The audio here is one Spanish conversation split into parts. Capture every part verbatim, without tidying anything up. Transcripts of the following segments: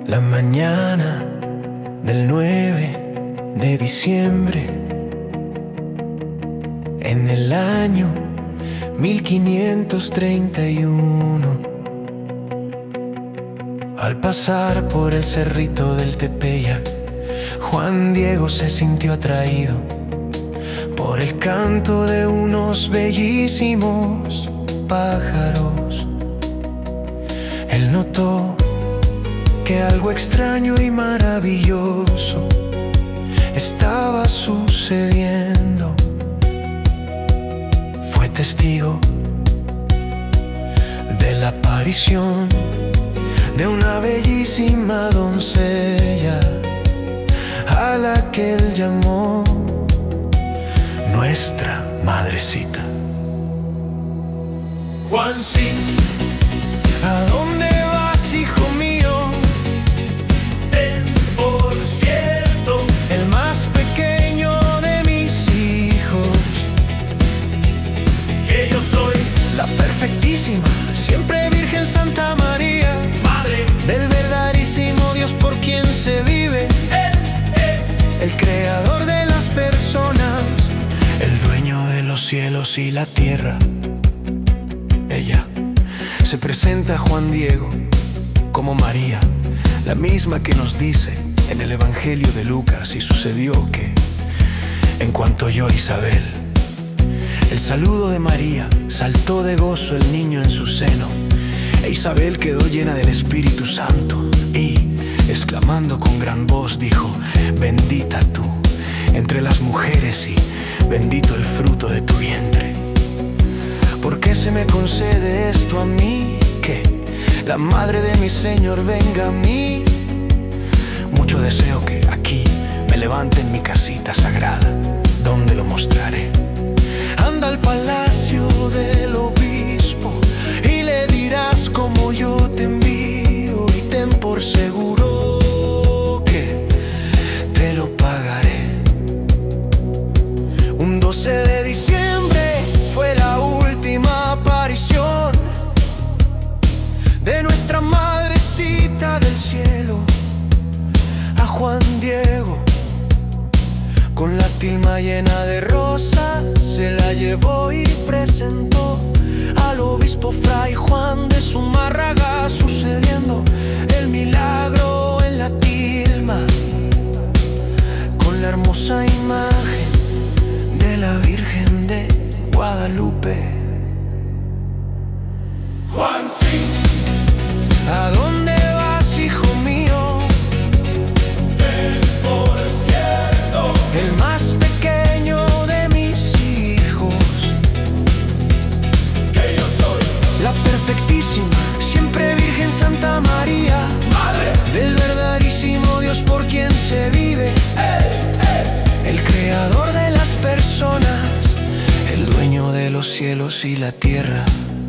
La mañana del nueve de diciembre, en el año mil quinientos treinta y uno, al pasar por el cerrito del Tepeyac, Juan Diego se sintió atraído por el canto de unos bellísimos pájaros. Él notó que algo extraño y maravilloso estaba sucediendo. Fue testigo de la aparición de una bellísima doncella, a la que él llamó nuestra madrecita. Juan, sí. ¿A dónde vas, hijo mío? Ten por cierto, El más pequeño de mis hijos, que yo soy la perfectísima, siempre Virgen Santa María, madre del verdaderísimo Dios por quien se vive. Él es El creador de las personas, el dueño de los cielos y la tierra. Ella se presenta a Juan Diego como María, la misma que nos dice en el Evangelio de Lucas. Y sucedió que, en cuanto oyó Isabel el saludo de María, saltó de gozo el niño en su seno, e Isabel quedó llena del Espíritu Santo y, exclamando con gran voz, dijo: bendita tú entre las mujeres y bendito el fruto de tu vientre. ¿Por qué se me concede esto a mí? Que la madre de mi Señor venga a mí. Mucho deseo que aquí me levante en mi casita sagrada, donde lo mostraré. Anda al palacio del obispo y le dirás como yo te envío, y ten por seguro que te lo pagaré. Un doce de diciembre fue la última aparición de nuestra madrecita del cielo a Juan Diego. Con la tilma llena de rosas se la llevó y presentó al obispo Fray Juan de Zumárraga, sucediendo el milagro en la tilma con la hermosa imagen de la Virgen de Guadalupe. Juan, sí. ¿A dónde vas, hijo mío? Ten por cierto, El más pequeño de mis hijos, que yo soy la perfectísima, siempre Virgen Santa María, madre del verdaderísimo Dios por quien se vive. Él es El creador de las personas, el dueño de los cielos y la tierra.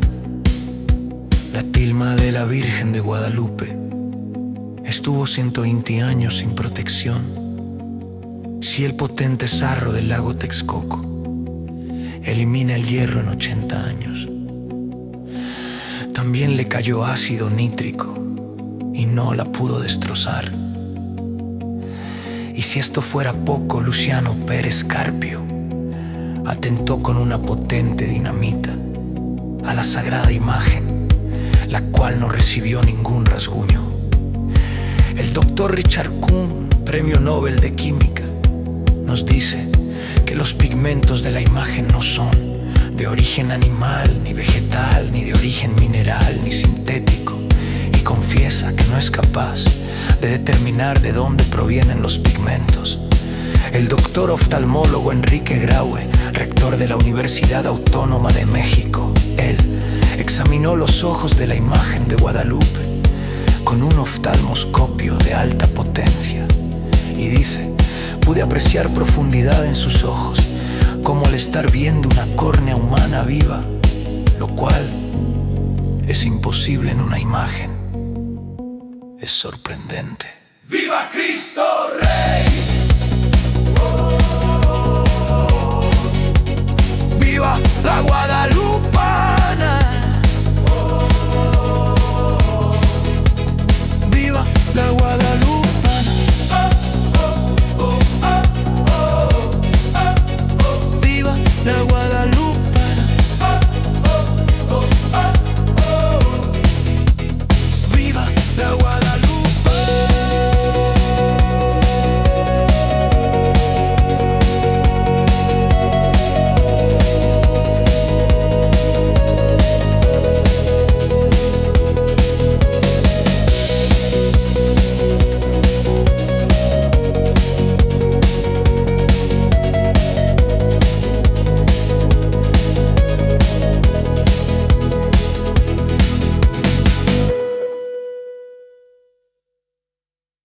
La tilma de la Virgen de Guadalupe estuvo ciento veinte años sin protección. Si el potente sarro del lago Texcoco elimina el hierro en ochenta años, también le cayó ácido nítrico y no la pudo destrozar. Y si esto fuera poco, Luciano Pérez Carpio atentó con una potente dinamita a la sagrada imagen, la cual no recibió ningún rasguño. El doctor Richard Kuhn, premio Nobel de Química, nos dice que los pigmentos de la imagen no son de origen animal, ni vegetal, ni de origen mineral, ni sintético, y confiesa que no es capaz de determinar de dónde provienen los pigmentos. El doctor oftalmólogo Enrique Graue, rector de la Universidad Autónoma de México, él examinó los ojos de la imagen de Guadalupe con un oftalmoscopio de alta potencia y dice: pude apreciar profundidad en sus ojos, como al estar viendo una córnea humana viva, lo cual es imposible en una imagen. Es sorprendente. ¡Viva Cristo Rey! ¡Viva la Guadalupe!